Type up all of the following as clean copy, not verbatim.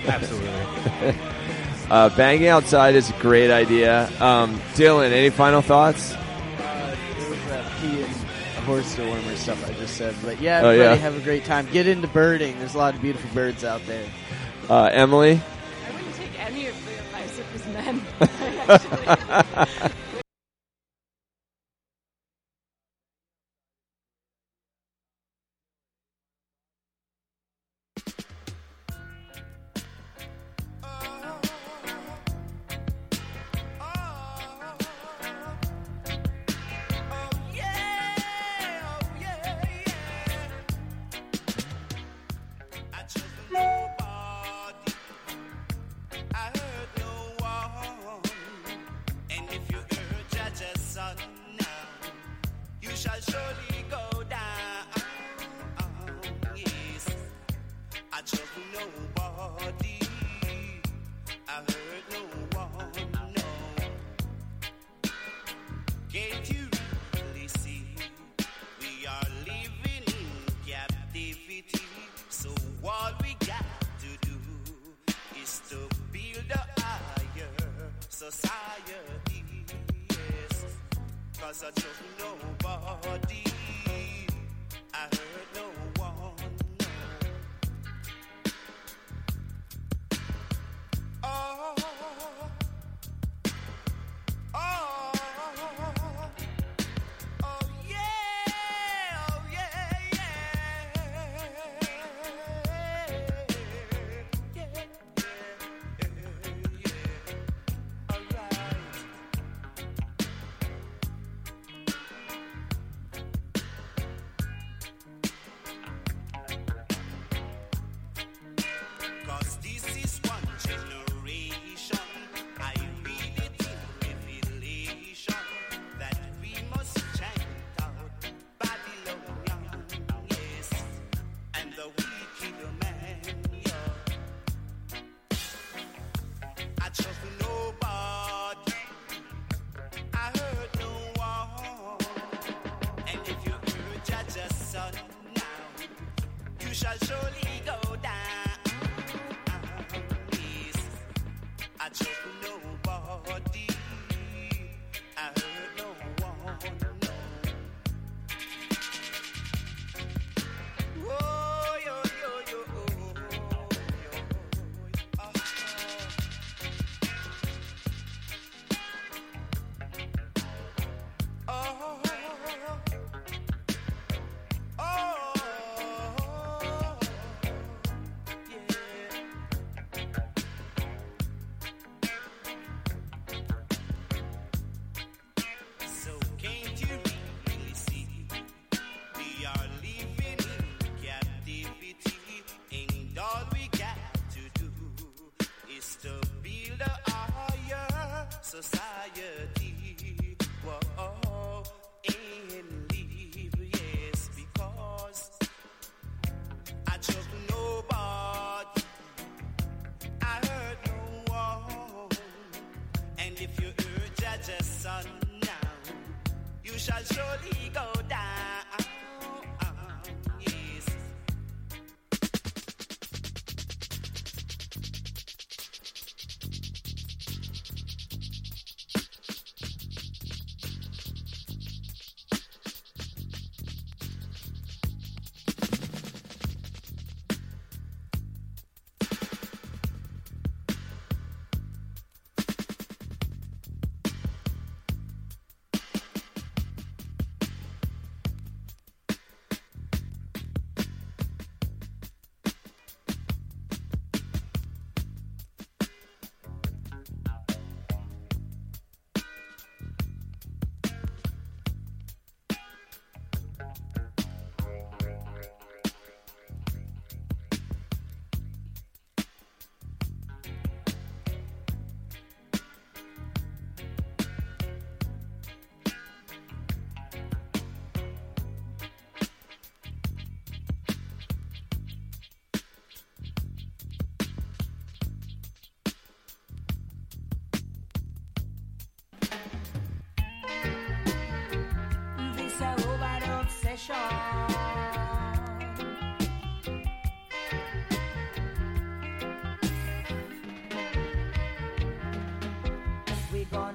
Absolutely. Banging outside is a great idea. Dylan, any final thoughts? It was pee and horse dewormer stuff I just said. But yeah, Oh, everybody yeah. have a great time. Get into birding. There's a lot of beautiful birds out there. Emily? I wouldn't take any of the advice of these men. Actually.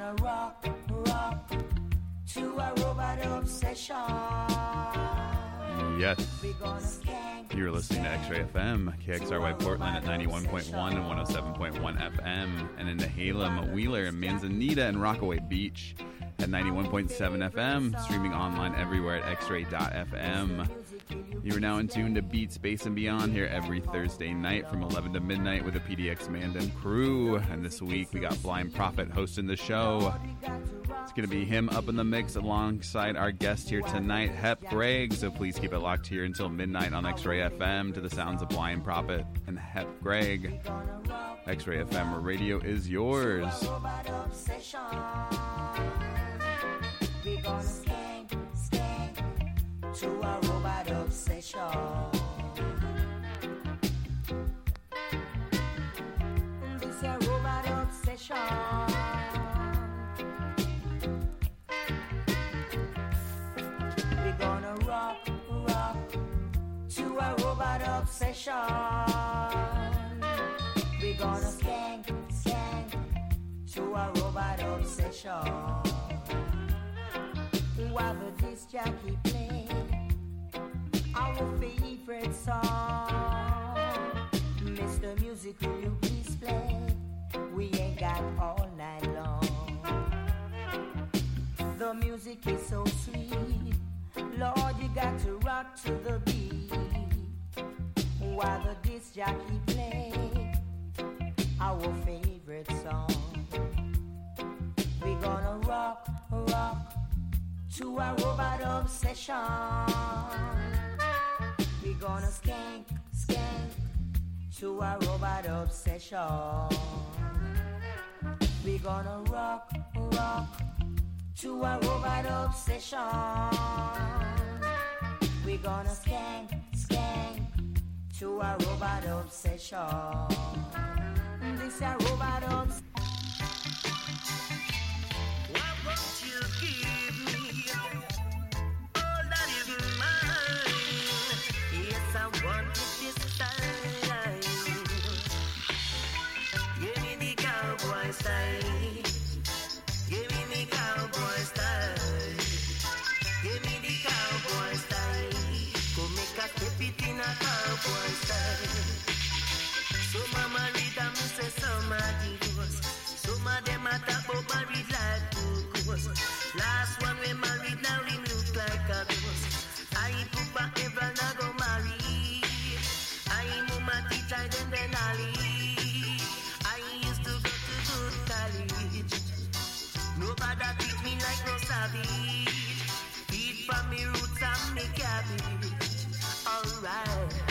gonna rock, rock to a robot obsession. Yes. We gonna skank. You're listening to X-Ray FM, KXRY Portland at 91.1 and 107.1 FM, and in Nehalem, Wheeler, Manzanita, and Rockaway Beach at 91.7 FM, streaming online everywhere at xray.fm. You are now in tune to Beat Space and Beyond here every Thursday night from 11 to midnight with the PDX Mandan crew. And this week we got Blind Prophet hosting the show. It's going to be him up in the mix alongside our guest here tonight, Hep Greg. So please keep it locked here until midnight on X-Ray FM to the sounds of Blind Prophet and Hep Greg. X-Ray FM, where radio is yours. We gonna skank, skank to a robot obsession. This a robot obsession. We gonna rock, rock to a robot obsession. We gonna skank, skank to a robot obsession. While the disc jockey play our favorite song, Mr. Music, will you please play? We ain't got all night long. The music is so sweet, Lord, you got to rock to the beat. While the disc jockey play our favorite song, we gonna rock, rock to a robot obsession. We gonna skank, skank to a robot obsession. We gonna rock, rock to a robot obsession. We gonna skank, skank to a robot obsession. This a robot obsession. Why won't you give me all that is mine? Yes, I want it this time. Give me the cowboy style. Give me the cowboy style. Give me the cowboy style. Go make a step it in a cowboy style. So mama read and me say some are divorce. Some of them a talk about married like cookos. Last one we married, now him look like a ghost. I put back ever now go marry. I mama teach I then Ali. I used to go to good college. Nobody treat me like no savage. Feed for me roots and me cabbage. Alright.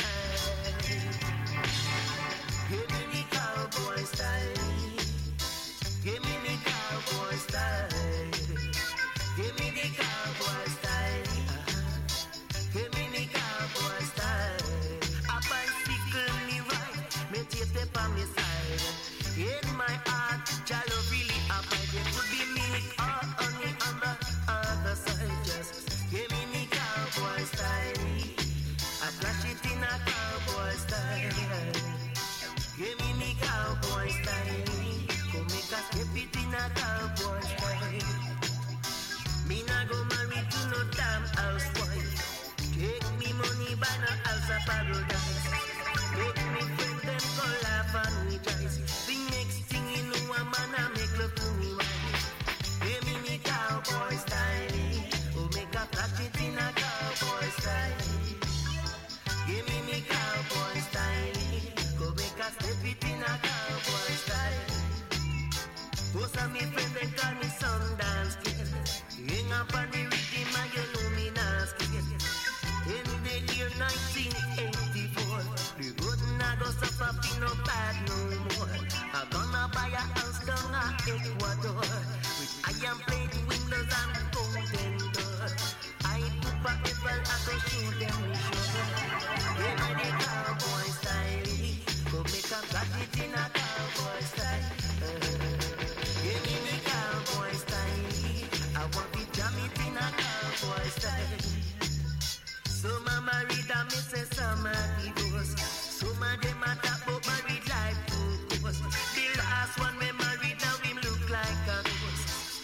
Give me the cowboy style. Give me the cowboy style. Give me the cowboy style. Give me the cowboy style. A bicycle me ride, me take it on my side. In my heart, Jalo really abide. It could be milk or honey on the other side. Just give me the cowboy style. I flash it in a cowboy style. Give me the cowboy style. Go make a step it in a cowboy style. Me nah go marry to no damn housewife. Take me money by no house of paradise. Make me friend them go laugh and rejoice. The next thing you know a man a make love to me wife. Give me the cowboy style. Go make a flash it in a cowboy style. Give me the cowboy style. Go make a step it in a cowboy style. Most of me friends they call me Sundance Kid. Hang up on the rhythm and you know me not scared. In the year 1984, the road not go suffer be no bad no more. I'm gonna buy a house down at Ecuador with iron plate windows and golden door. I put back the ball, I go shoot them with sugar. Give me the cowboy style. Go make a flash it in a cowboy style. Give me the cowboy style. I want to jam it in a cowboy style. Some are married and me say some are divorced. Some of them a talk about married like cookos. The last one me married now him look like a ghost.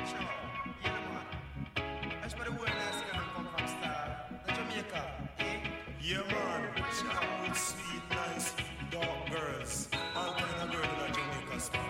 That's where the world has come from, star. The Jamaica, eh? Yeah, man. Good, sweet, nice, dark girls. All kind of girls in Jamaica star.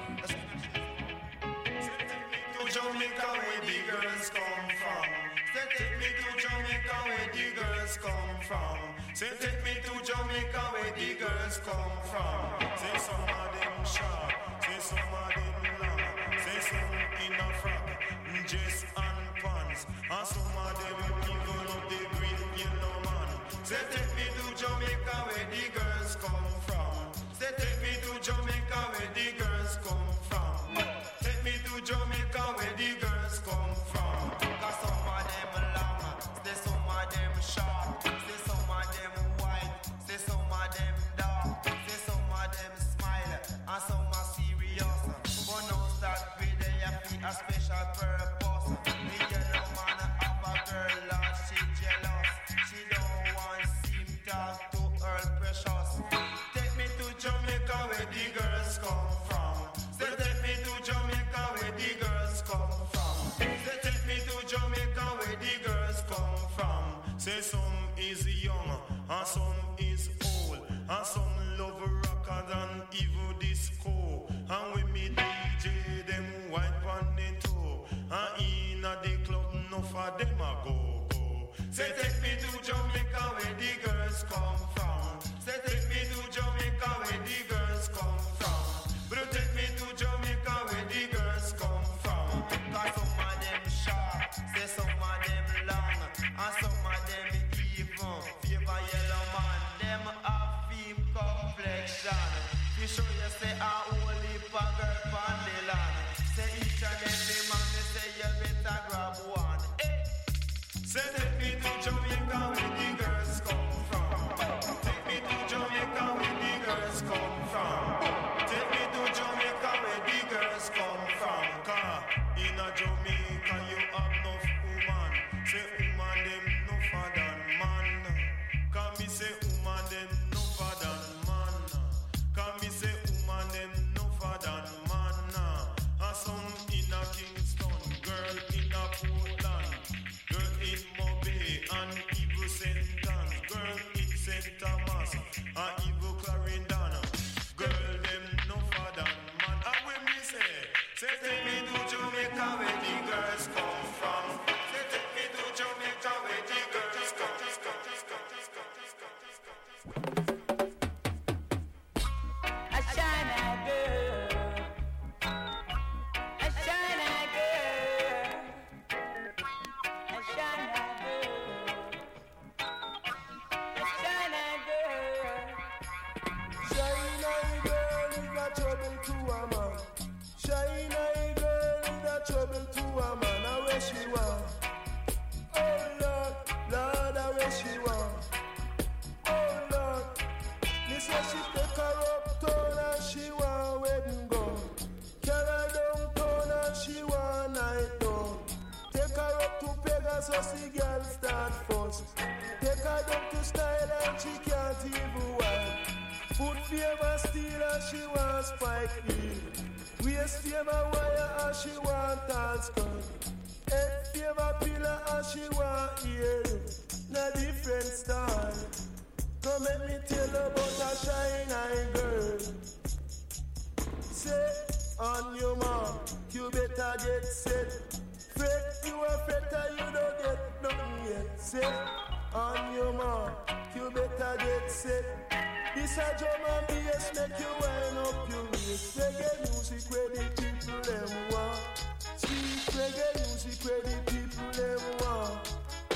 To Jamaica where the girls come from. Say take me to Jamaica where the girls come from. Say take me to Jamaica where the girls come from. Say some of them short, say some of them long. Say some in a frock, dress and pants. And some of them even up the green yellow man. Say take me to Jamaica where the girls come from. Say take me to Jamaica where the girls come from. Take me to Jamaica where the girls come from. Cause some of them long, say some of them short, say some of them white, say some of them dark, say some of them smile, and some are serious. But no start with a special purpose. The yellow man have a girl and she jealous. She don't want him talk to her precious. Take me to Jamaica where the girls come from. Say take me to Jamaica where the girls come from. Say take me to Jamaica where the girls come from. Say some is young and some is old and some love rocker than evil disco. And when me DJ them white on the toe. And in a the club no for them a go. Say take me to Jamaica where the girls come from. Say take me to Jamaica where the girls come from. But take me to Jamaica where the girls come from. Cause some of them short, say some of them long, and some of them even favor yellow man. Them have film complexion. You show you say a holy girl on the land. Say each and every man they say you better grab one. Say take me to Jamaica where the girls come from. Take me to Jamaica where the girls come from. Take me to Jamaica where the girls come from. Cause in a Jamaica you have enough woman. Say woman them no for than man. Can me say woman them no for than man. Can me say woman them no for than man. And some in a Kingston, girl in a Portland, girl in Mobay and Evil St. Anne's, girl in St. Thomas and Evil Clarendon. Girl them no for than man. And when me say take me to Jamaica where the girls come from. Say take me to Jamaica where the girls come. A shiny girl, a shiny girl, a shiny girl, a shiny girl. Shiny girl is a trouble to a man. Shiny girl is a trouble to a man. Now where she want? Oh Lord, Lord, where she want? Oh Lord, me say she take her uptown and she want wedding gown. Carry her downtown and she want night down. Take her up to Pegasus, the girl start first. Take her down to Style and she can't even wipe. Foot favor steel and she want spike heel. Waist favor wire and she want tall skirt. Head favor pillar and she want ear. Na different style. Come let me tell you about a shiny girl. Say on your mark, you better get set. Fret you a fretter, you don't get nothing yet. Say on your mark, you better get set. This a drum and bass make you wind up your waist. Reggae music where the people them want. Sweet reggae music where the people them want.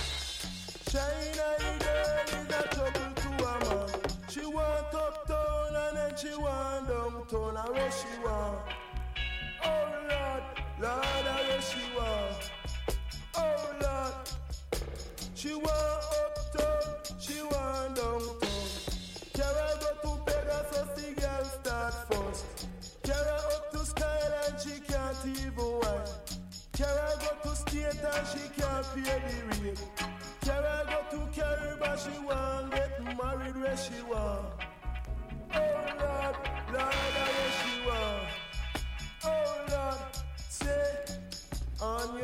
Shiny girl is a trouble to a man. She want uptown and then she want downtown. And where she want? Oh Lord, Lord, where she want? Oh Lord, she want uptown, she want downtown. Carry go to Pegasus, the girl start first. Carry up to Style and she can't even wine. Carry go to State and she can't pay the rate. Carry go to Caribbean, she want get married where she want. Oh Lord, Lord, where she want. Oh Lord, say on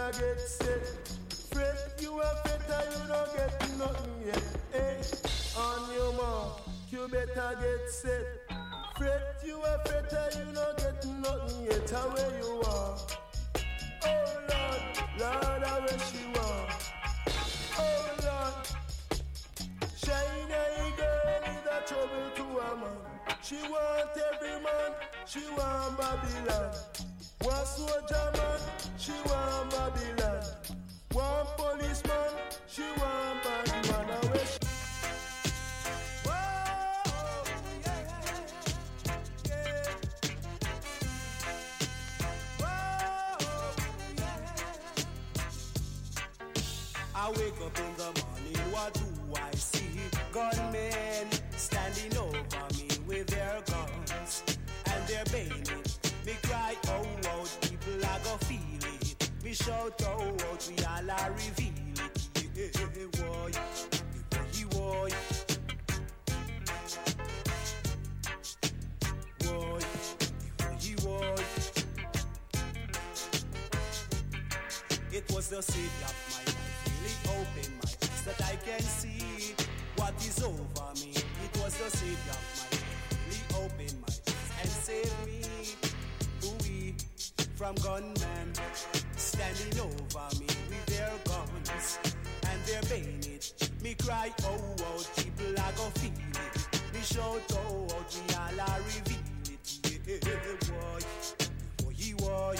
better get set. Fret, you a better, you don't get nothing yet. Hey, on your mark, you better get set. Fret, you a better, you don't get nothing yet. How where you are? Oh Lord, Lord, how where she want? Oh Lord, shiny girl is a trouble to a man. She want every man, she want Babylon. One soldier man, she want Babylon. One policeman, she want Babylon. How where she? I wake up in the morning, what do I see? Gunmen standing over me with their guns and their bayonet. Me cry, oh, oh, people are gonna feel it. Me shout, oh, oh, we all are reveal it. Yeah, boy, boy, boy, boy. It was the savior of my life, really opened my eyes that I can see what is over me. It was the savior of my life, really opened my eyes and saved me. Ooh, from gunmen standing over me with their guns and their bayonet. Me cry, oh, oh, people are gonna feel it. Me shout, oh, oh, we all are reveal it. Yeah, boy, boy, boy.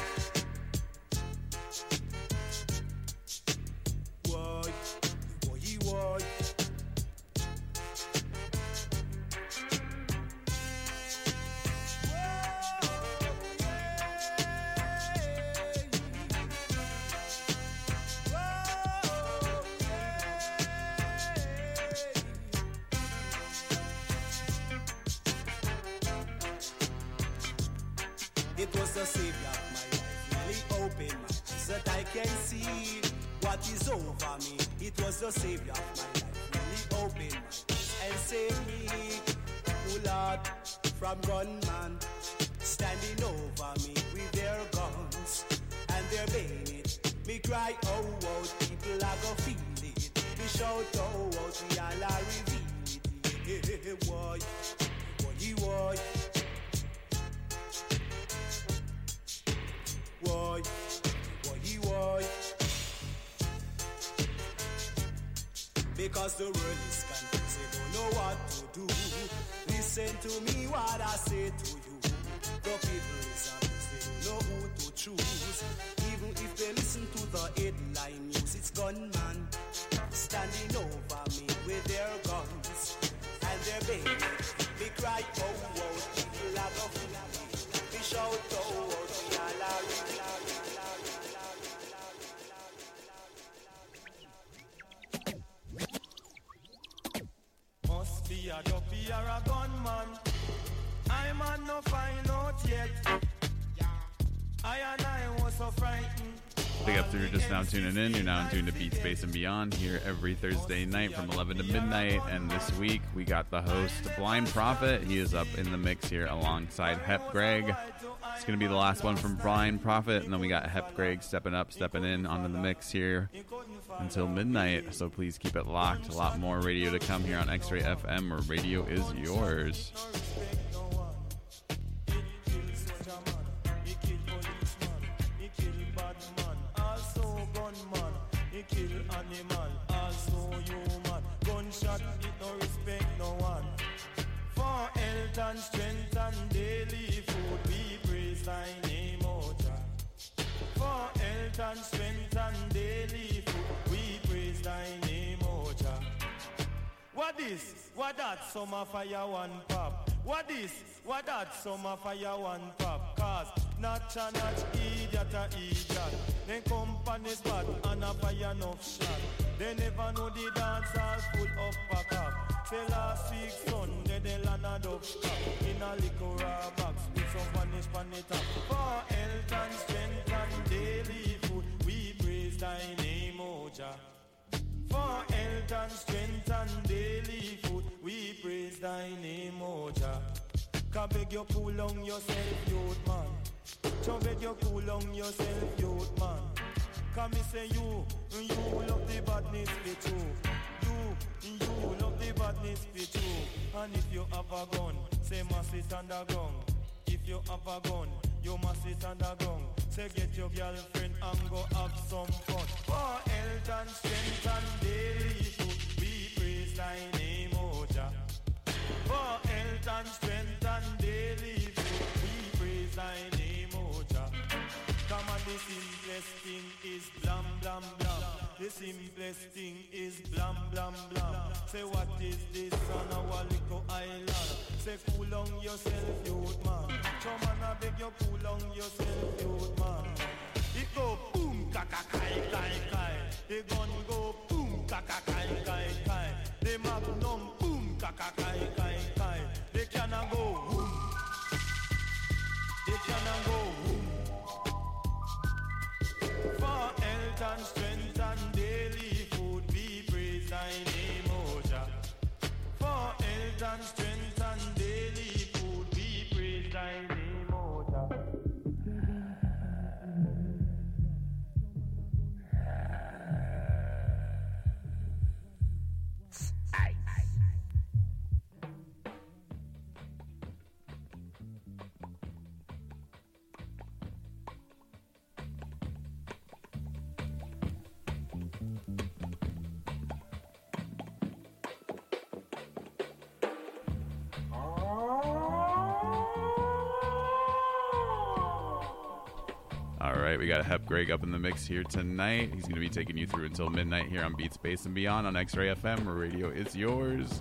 Boy, boy, boy. It was the savior of my life, really opened my eyes that I can see what is over me. It was the savior of my life, really opened my eyes and saved me. Oh Lord, from gunmen standing over me with their guns and their bayonet. Me cry, oh, oh, people are gonna feel it. Me shout, oh, oh, we all are reveal it. Yeah, boy, boy, boy. Boy, boy, boy. Because the world is confused, they don't know what to do. Listen to me, what I say to you. The people is abused, they don't know who to choose. Even if they listen to the headline news, it's gunman standing over me with their guns and their babies. They cry, oh, oh, people are gonna feel me. They shout, oh, oh, we all are. Must be a dopey or a gunman. I'm on no find out yet. I and I was so frightened. Big up if you're just now tuning in. You're now in tune to Beat Space and Beyond here every Thursday night from 11 to midnight. And this week we got the host, Blind Prophet. He is up in the mix here alongside Hep Greg. It's going to be the last one from Blind Prophet. And then we got Hep Greg stepping in onto the mix here until midnight. So please keep it locked. A lot more radio to come here on X-Ray FM, where radio is yours. Kill animal, also human. Gunshot, it no respect no one. For health and strength and daily food, we praise thy name, O Jah. For health and strength and daily food, we praise thy name, O Jah. What this? What that? Summer fire one pop. What this? What that? Summer fire one pop. Cause notch a notch, idiot a idiot. Then company's bad and a fire enough shot. They never know the dance all full of pack up. Say last week Sunday they land a dove stop in a liquor box with some vanish pan it up. For health and strength and daily food, we praise thy name, O Jah. For health and strength and daily food, we praise thy name, O Jah. Can beg you cool on yourself, youth man. So beg you cool on yourself, youth man. Come me say you love the badness for you. You love the badness for you. And if you have a gun, say mass it underground. If you have a gun, you must it underground. Say get your girlfriend and go have some fun. For health and strength and daily food, we praise thy name, O Jah. For health and strength and daily food, we praise thy name, O Jah. Come on, the simplest thing is blam blam blam. The simplest thing is blam blam blam. Say what is this on our little island? Say cool down yourself, youth man. Come on, I beg you, cool down yourself, youth man. It go boom, kaka kai kai kai. The gun go boom, kaka kai kai kai. The magnum boom, kaka kai kai kai. They cannot go boom. They cannot go boom. For health and strength and daily food, we praise thy name, O Jah. For health and strength and daily food, we praise thy name, O Jah. All right, we got Hep Greg up in the mix here tonight. He's going to be taking you through until midnight here on Beat Space and Beyond on X-Ray FM, where radio is yours.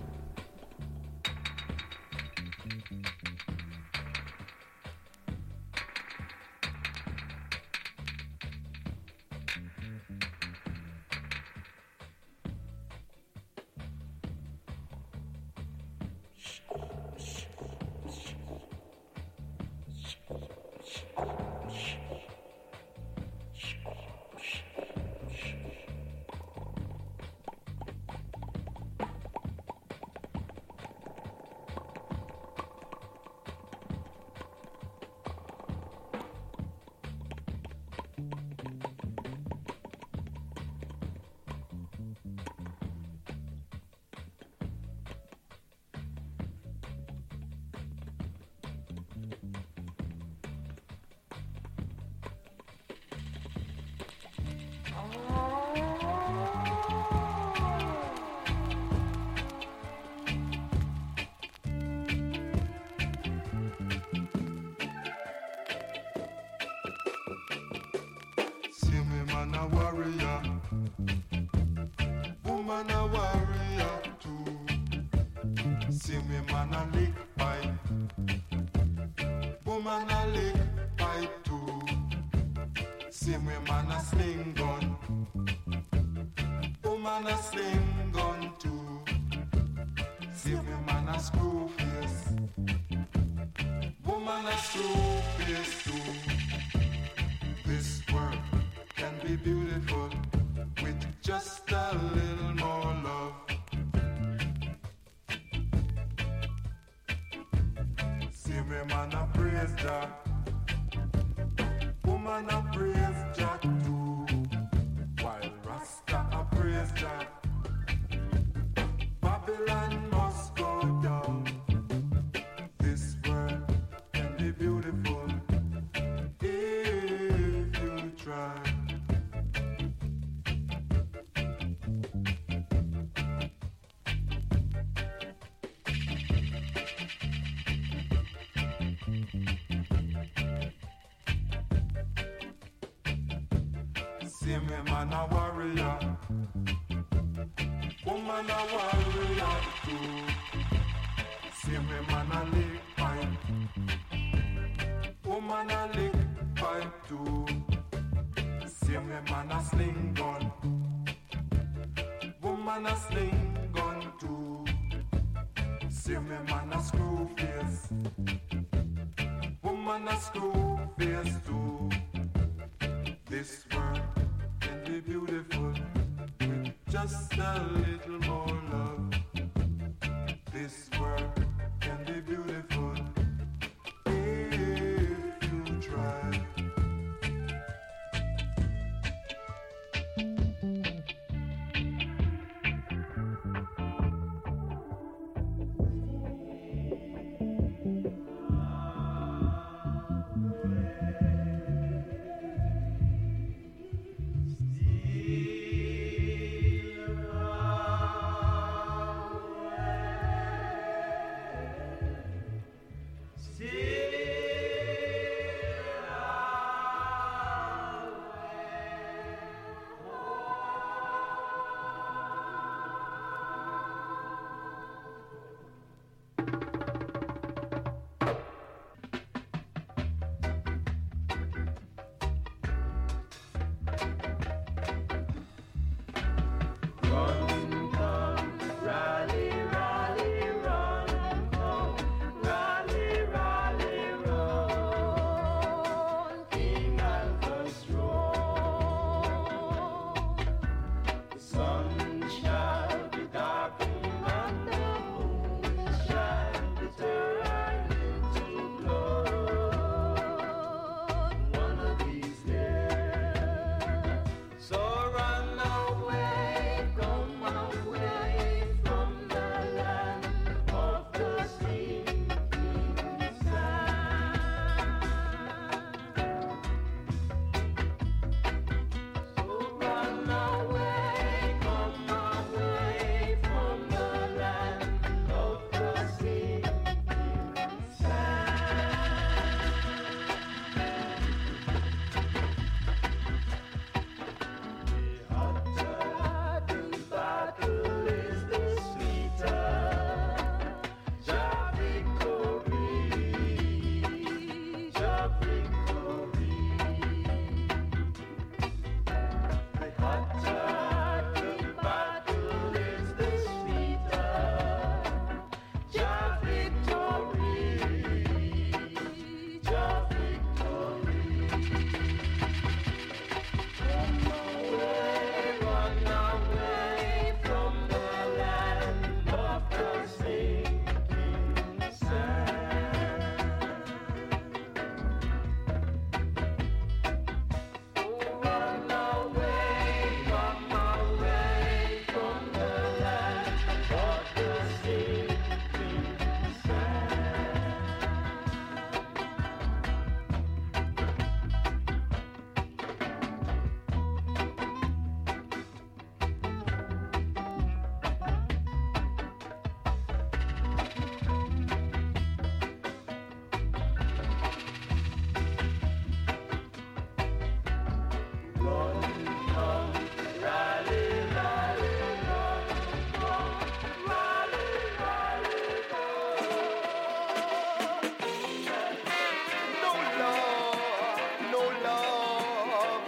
Man a warrior, woman a warrior too. See me man a lick pipe, woman a lick pipe too. See me man a sling gun, woman a sling gun too. See me man a screw face, woman a screw face too. This world can be beautiful with just a little more love. This world can be beautiful if you try.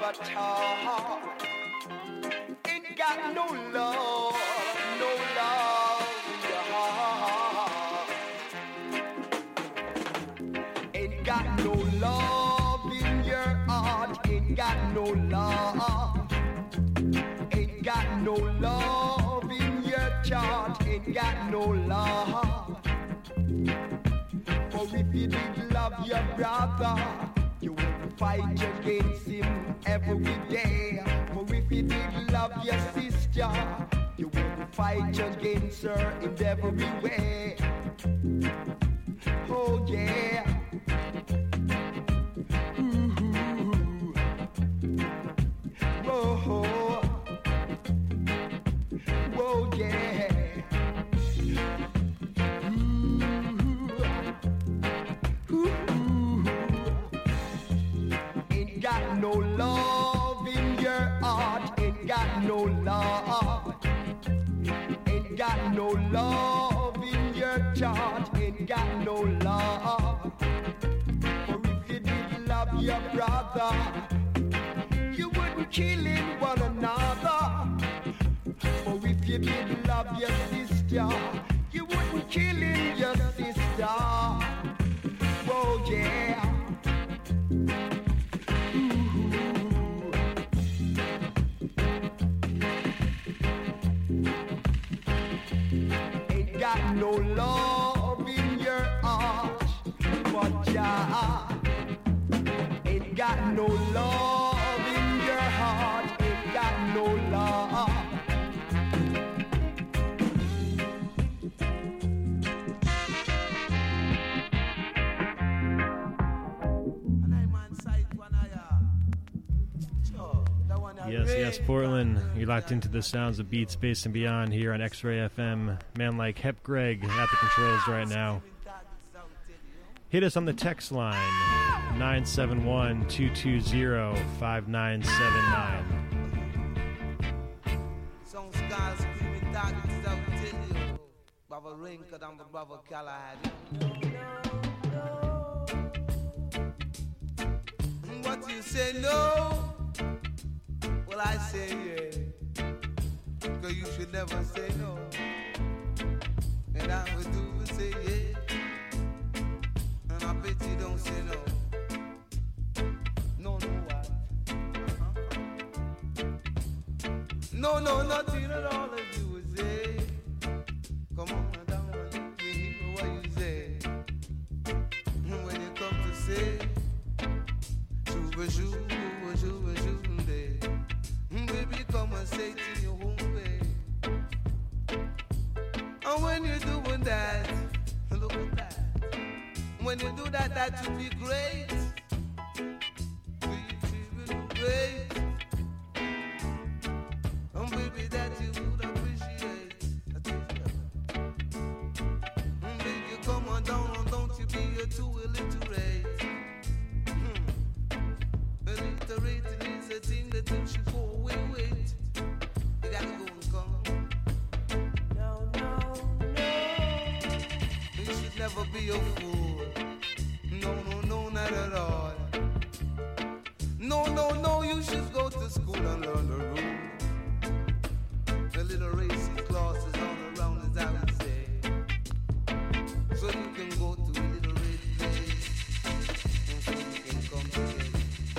but ain't got no love, no love in your heart. Ain't got no love in your heart. Ain't got no love. Ain't got no love in your chart. Ain't got no love. For if you did love your brother, you would fight against him every day. For if you did love your sister, you would fight against her in every way. Oh yeah. Ooh. Whoa. Whoa yeah. Got no love in your heart, ain't got no love. Ain't got no love in your chart, ain't got no love. For if you did love your brother, you wouldn't kill one another. For if you did love your sister, you wouldn't kill your sister. Oh yeah. Got no love in your heart, but Jah ain't got no love in your heart, ain't got no love. Yes, Portland. You're locked into the sounds of Beat Space and Beyond here on X-Ray FM. Man like Hep Greg at the controls right now. Hit us on the text line, 971-220-5979. Some skies screaming darkness out to you. Brother Rinka, I'm the brother Callahan. What you say, no? Well, I say yeah, cause you should never say no. And I would do and say yeah, and I bet you don't say no. No, what? No, nothing at all if you would say. Come on down and you hear what you say. When you come to say, baby, come and say to your home way. And when you're doing that, look at that. When you do that, that would be great. Great. And baby, that you would appreciate. And baby, come on down, and don't you be too illiterate. Illiterating is a thing that you should go away with. You gotta go and come. No. You should never be a fool. No, not at all. No, you should go to school and learn the rules. The little racy clauses all around, as I would say. So you can go to a little red place. And so you can come together.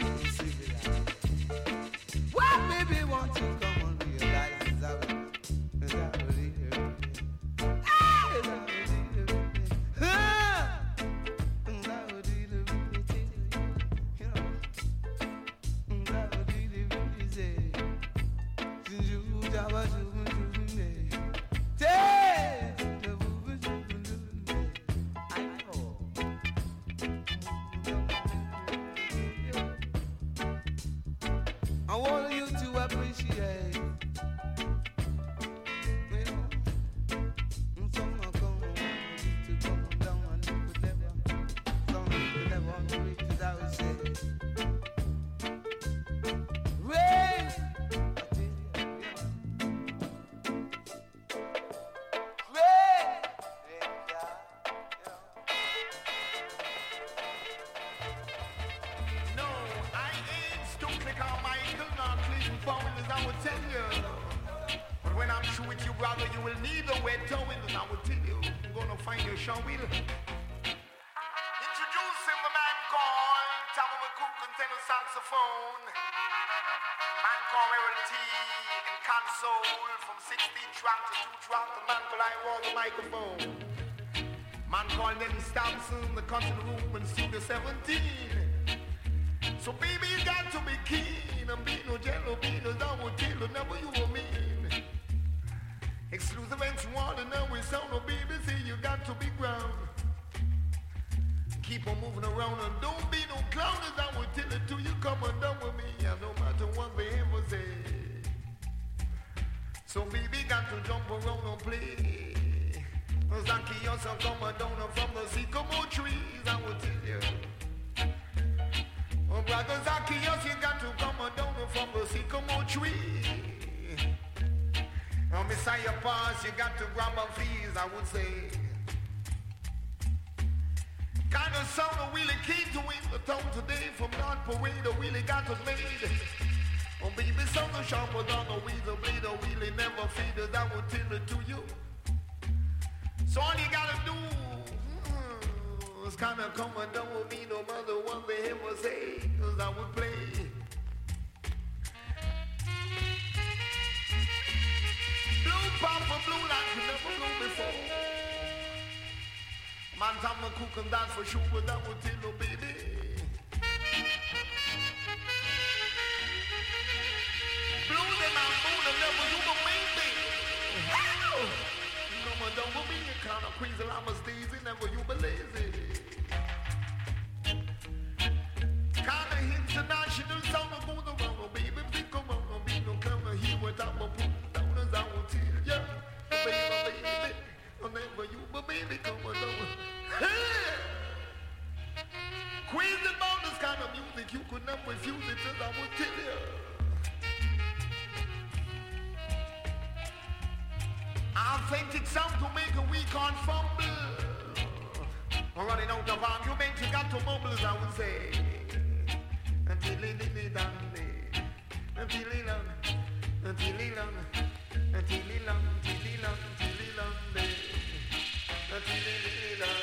Well, baby, won't you come and realize it's out there? I want you to appreciate. No, I ain't stupid because my four wheelers, I will tell you. But when I'm through with you, brother, you will need the wet toe wheelers, I will tell you. I'm gonna find your show wheel. Introducing the man called Tommy McCook and tenor saxophone. Man called Errol T and console from 16 trunk to 2 trunk. The man called I Wall the microphone. Man called Dennis Thompson, the country room in Studio 17. So baby, you got to be keen and be no jello, be no double tail, never you will mean. Exclusive and water, now we sound no baby, see you got to be ground. Keep on moving around and don't be no clown, as I will tell it to you, come on down with me, and no matter what they ever say. So baby, got to jump around and play. Zacchaeus will come down from the sycamore trees, I will tell you. Oh, brother Zacchaeus, you got to come down from the sycamore tree. Oh, Messiah Pass, you got to grab a fleas, I would say. Kind of sound a really key to win the town today from North Parade, a really got us made. Oh, baby, sound the sharper than a weasel blade, a really never faded, I will tell it to you. So all you gotta do is kinda come and down with me, no matter what they ever say, cause I would play. Blue papa blue like you never blew before. Man, Tom McCook and dance for sure, but that would tell you, baby. Blue them out, moon and never you but baby. Come on, don't be a kind of crazy llamas daisy, never you be lazy. Kind of international sound of going around, oh baby, pick come on, be no clown, here what I'm a put down as I will tell ya. Baby, never you, but baby, come on, Queens and about this kind of music, you could never refuse it, as I will tell ya. Authentic sound to make a weak on fumble. Running out of argument, you got to mumble, as I would say. Until it done, until it done, until it done, until it done, until it done, until it done, until it done.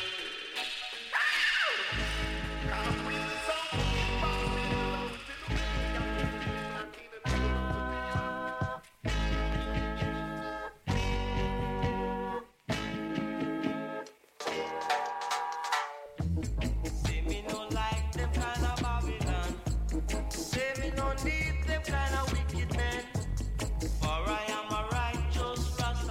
Kind of wicked man, for I am a righteous Rasta.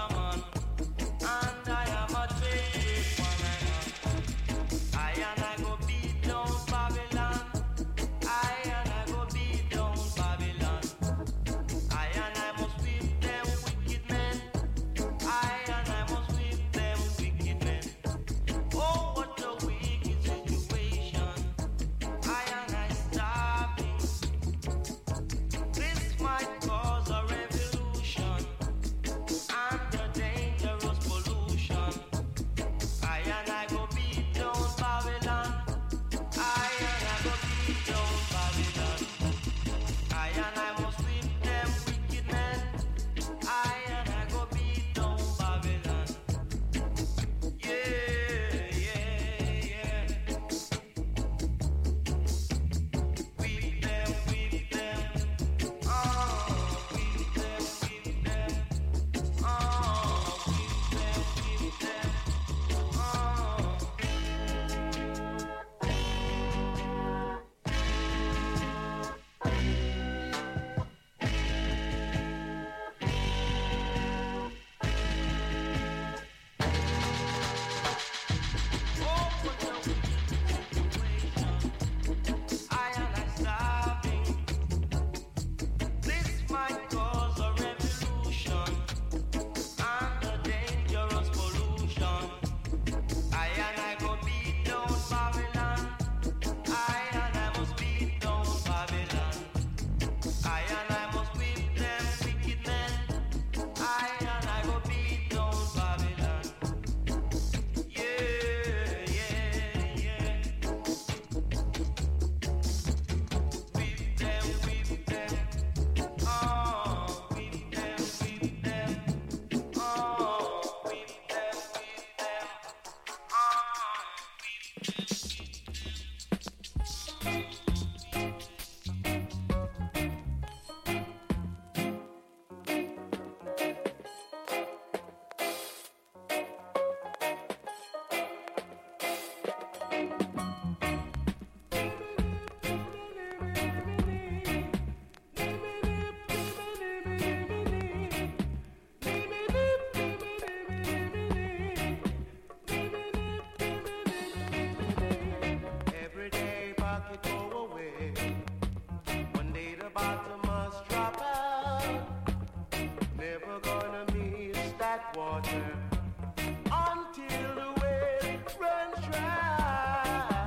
water until the well runs dry.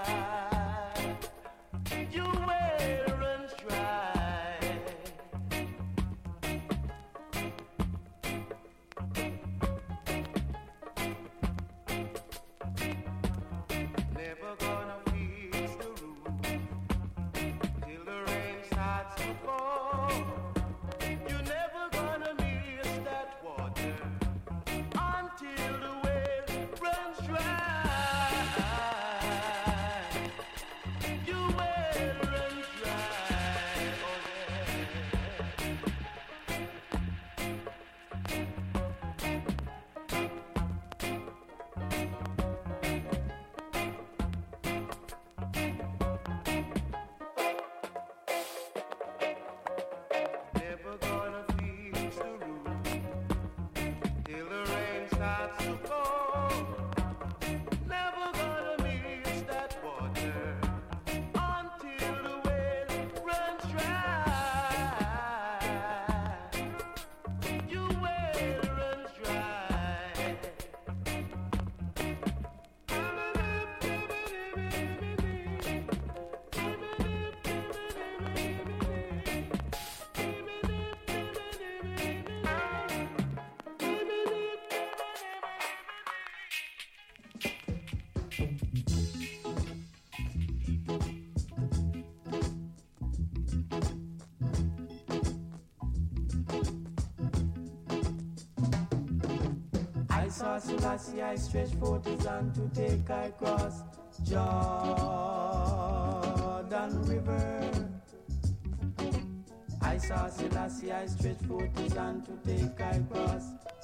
Your well runs dry. Never gonna fix the roof till the rain starts to fall. You're never gonna miss that water until the well runs dry. Your well runs dry. Oh Never gonna fix the roof till the rain starts to fall. Never gonna miss that water until the well runs dry. Your well runs dry. I saw Selassie, I stretched forth his hand to take I cross Jordan River. I saw Selassie, I stretched forth his hand to take I cross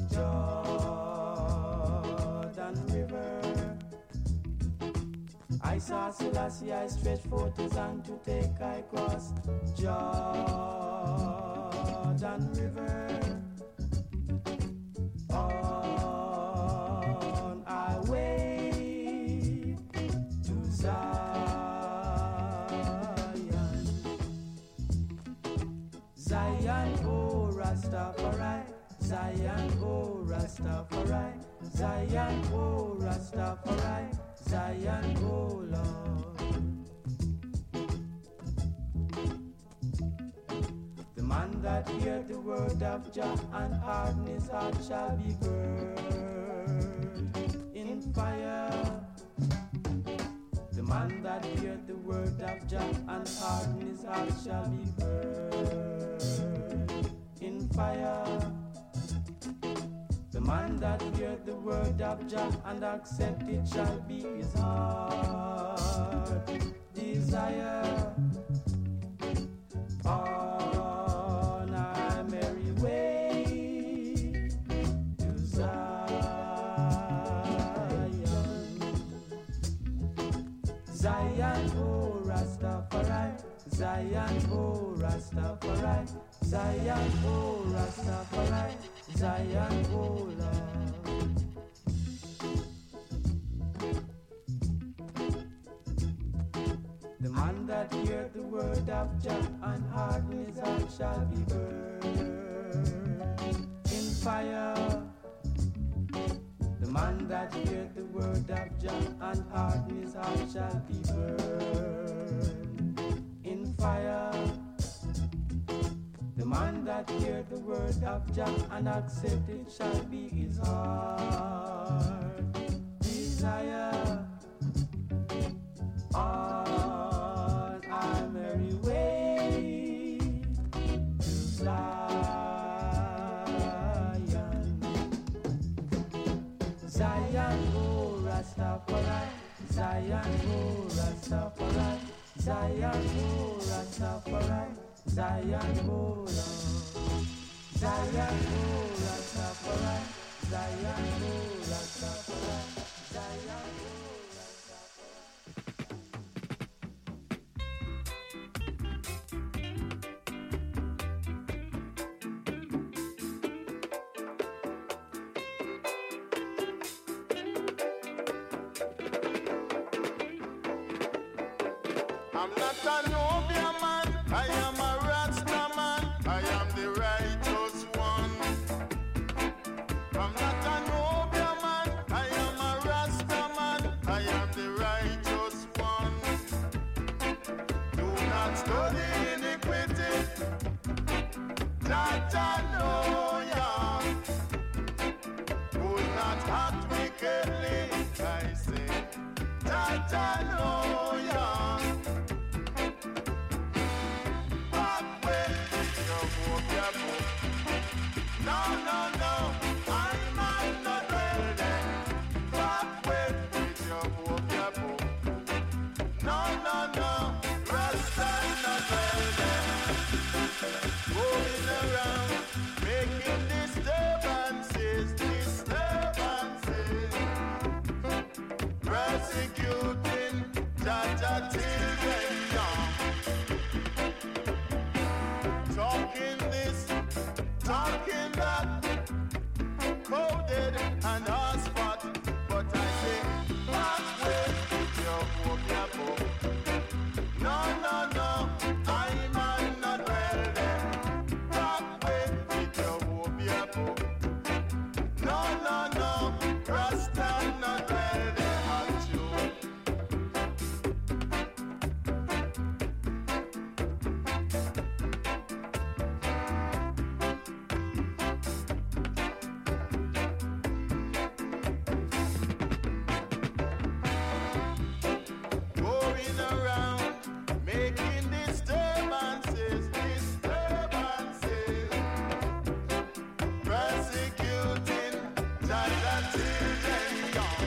Jordan River. I saw Selassie, I stretched forth his hand to take I cross Jordan River. On our way to Zion. Zion, oh Rastafari. Zion, oh Rastafari. Zion, oh Rastafari. Zion, oh Lord. The man that hear the word of Jah and harden his heart shall be burned in fire. The man that hear the word of Jah and harden his heart shall be burned in fire. The man that hear the word of Jah and accept it shall be his heart desire. On our merry way to Zion. Zion, oh Rastafari. Zion, oh Rastafari. Zion, oh Rastafari. Zion, oh Lord. The man that hear the word of Jah and harden his heart shall be burned in fire. The man that hear the word of Jah and harden his heart shall be burned in fire. The man that hear the word of Jah and accept it shall be his heart desire. On our merry way to Zion. Zion, oh Rastafari. Zion, oh Rastafari. Zion, oh Rastafari. Zion, oh Lord. Zion, oh Rastafari. Zion, oh Rastafari. Zion, oh I'm not a Nubia man, I am a Rasta man, I am the righteous one. I'm not Tatanoya, would not act wickedly, I say. Tatanoya, back when you move your book. No, no, no, I might not well then. Back when you move your book. No, no, no, Rasta not well then. Going around, making disturbances, persecuting Jaja children young. Talking this, talking that, coded and hotspot, but I say, back with your book. No, no, no, I'm not well then. Back with your book. No, no, no, Rasta not well then. Going around, making disturbances, persecuting Jaja children young.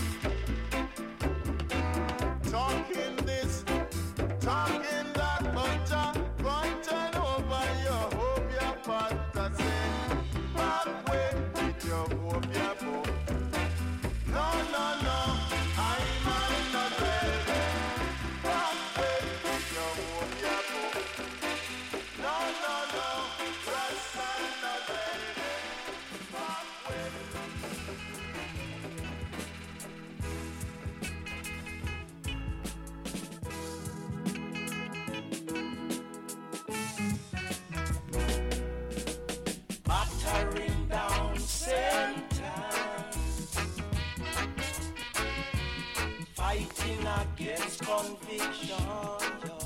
Talking this, talking that, but pointing over your hope, your path, that's it. Back way with your hope, your book. No, no, no, I'm not ready. Back way with your hope, your book. No, no, no, trust I'm not ready. Back way. Battering down sentence, fighting against conviction,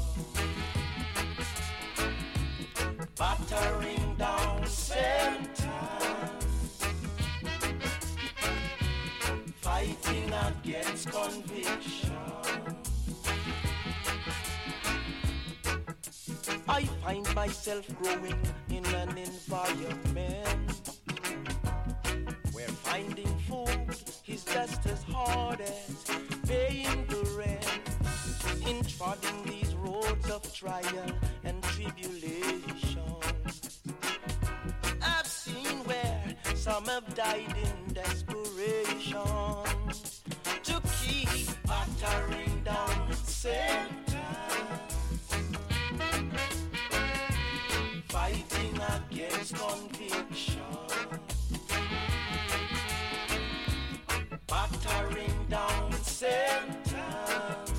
battering down sentence, fighting against conviction. I find myself growing in an environment where finding food is just as hard as paying the rent. In trotting these roads of trial and tribulation, I've seen where some have died in desperation to keep battering down sentence, fighting against conviction, battering down sentence,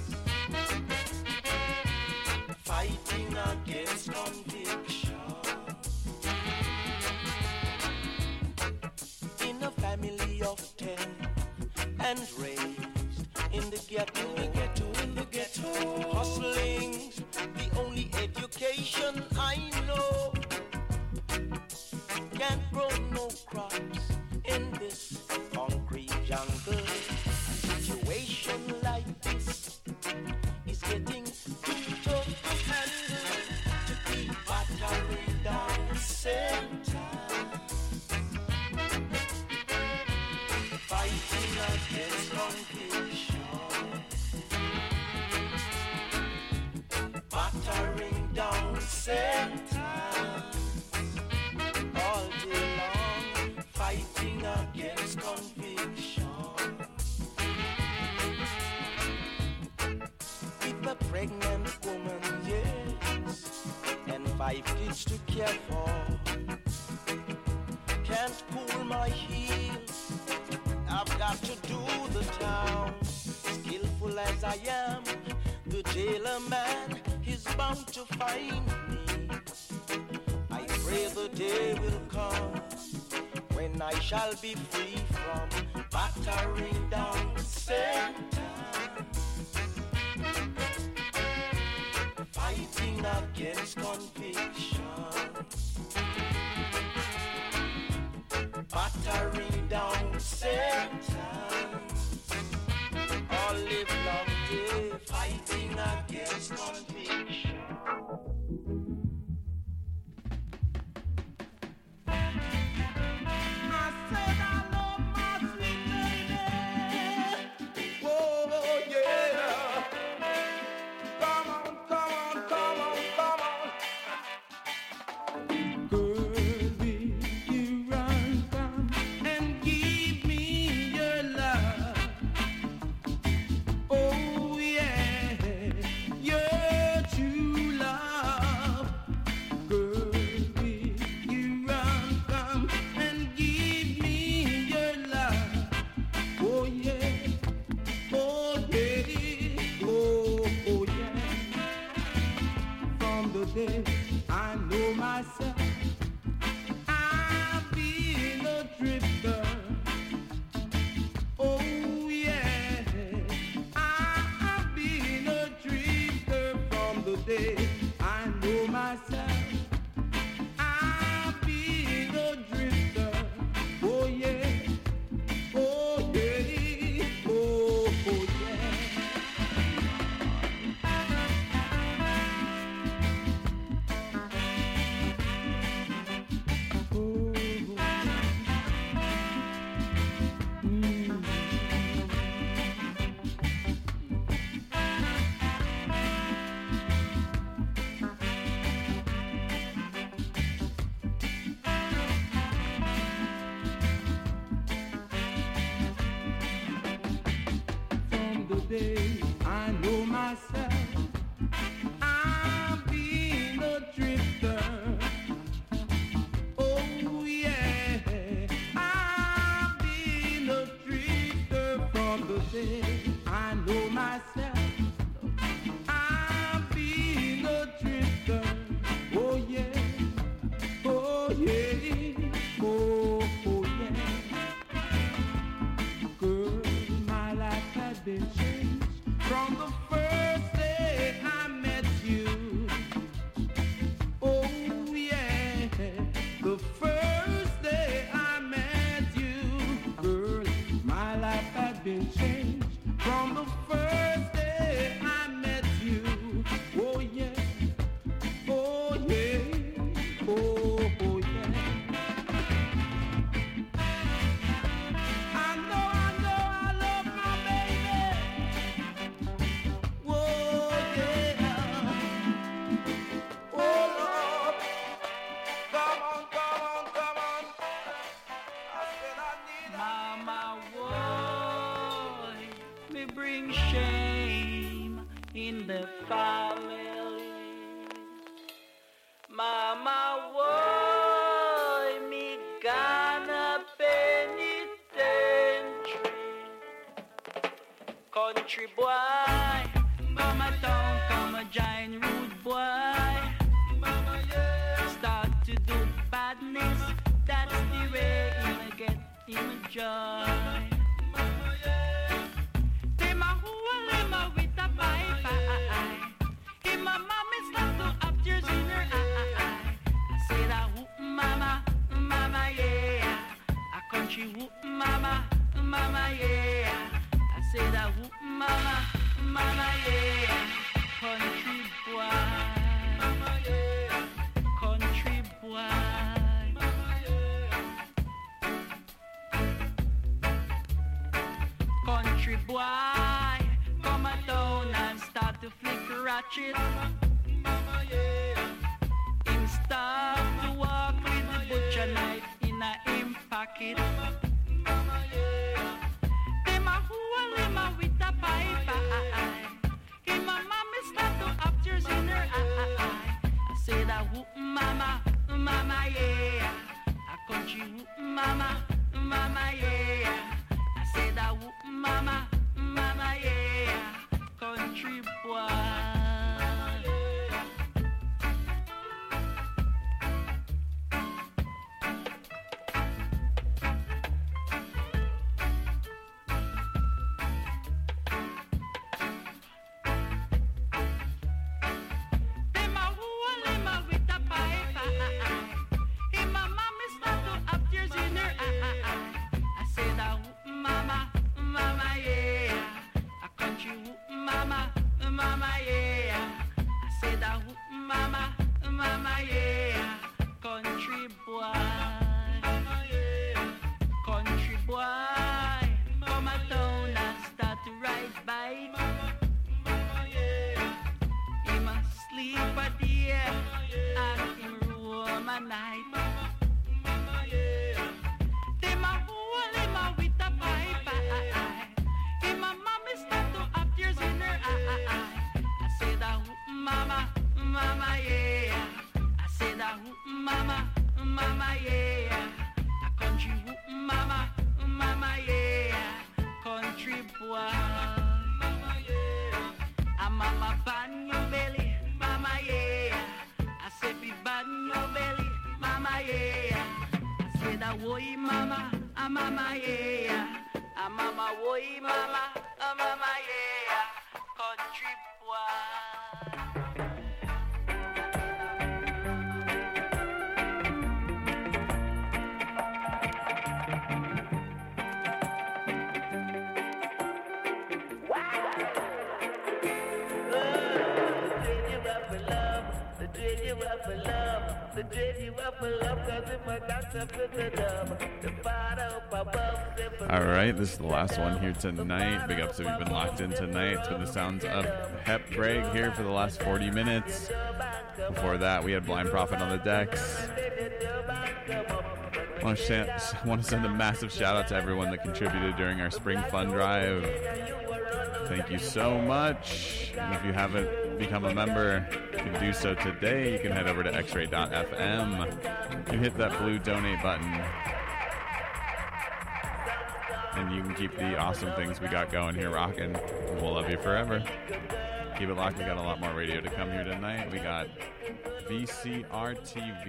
fighting against conviction. In a family of 10 and raised in the ghetto, hustling's the only education I know. Can't grow no crops in this concrete jungle. A situation like this is getting too tough to handle. To keep battering down sentence, fighting against conviction, battering down sentence, all day long, fighting against conviction. With a pregnant woman, yes, and 5 kids to care for, can't cool my heels, I've got to do the town. Skillful as I am, the jailer man is bound to find me. I pray the day will come when I shall be free from battering down sentence, fighting against conviction. myself. I've been a drifter. Oh yeah, I've been a drifter from the day I know myself. I've been a drifter. Oh yeah, oh yeah, oh yeah. From the day I know myself, I've been a drifter. Oh yeah, I've been a drifter from the day I know myself. I've been a drifter. Oh yeah, oh yeah, oh yeah. Girl, my life had been changed from the first day I met you. Oh yeah, the first day I met you. Girl, my life had been changed from the first day I met you. Oh yeah, oh yeah, oh yeah. I know I love my baby. Whoa, yeah. Oh, Lord. Come on, come on, come on. I said I need Mama, boy, me bring shame in the family. Mama, boy, me gonna penitentiary. Country boy, come a town, come a giant rude boy. Mama, yeah. Start to do badness, that's the way you get him joy. Mama, yeah. Them a hole, them a with a bye-bye. Him a mommy start to have tears in her eye. I said a whoop mama, mama yeah. A country whoop mama, mama yeah. I said a whoop mama, mama yeah. Country boy, mama yeah. Country boy, mama yeah. Country boy, come a town and start to flick ratchet. Mama yeah. Him start to walk with the butcher knife in a him pocket. Mama yeah. Them a hole, them a with a bye-bye. Him a mommy start to have tears in her eye. I said a whoop mama, mama yeah. A country whoop mama, mama yeah. I said a whoop mama, mama yeah. Country boy. Them a hole, them a with a bye-bye. Him a mommy start to have tears in her eye. I said a whoop mama, mama yeah. A country whoop mama, mama yeah. I said a whoop mama, mama yeah. Country boy, mama yeah. Country boy, come a town and start to ride bike. Mama yeah. Him a sleep a day and him roam a night. Mama yeah. Them a hole, them a with a bye-bye. Him a mommy start to have tears in her eye. I said a whoop mama, mama yeah. I said a whoop mama, mama yeah. A country whoop mama, mama yeah. Country boy, mama yeah. A mama ban your belly, mama yeah. I said be ban your belly. yeah. I said, "Oi, mama, mama, yeah. Mama, oi, mama, mama, yeah. Country boy." All right, this is the last one here tonight. Big ups if you've been locked in tonight. It's been the sounds of Hep Greg here for the last 40 minutes. Before that, we had Blind Prophet on the decks. I want to send a massive shout out to everyone that contributed during our spring fund drive. Thank you so much. And if you haven't become a member, you can do so today. You can head over to xray.fm and hit that blue donate button. And you can keep the awesome things we got going here rocking. We'll love you forever. Keep it locked. We got a lot more radio to come here tonight. We got VCR TV.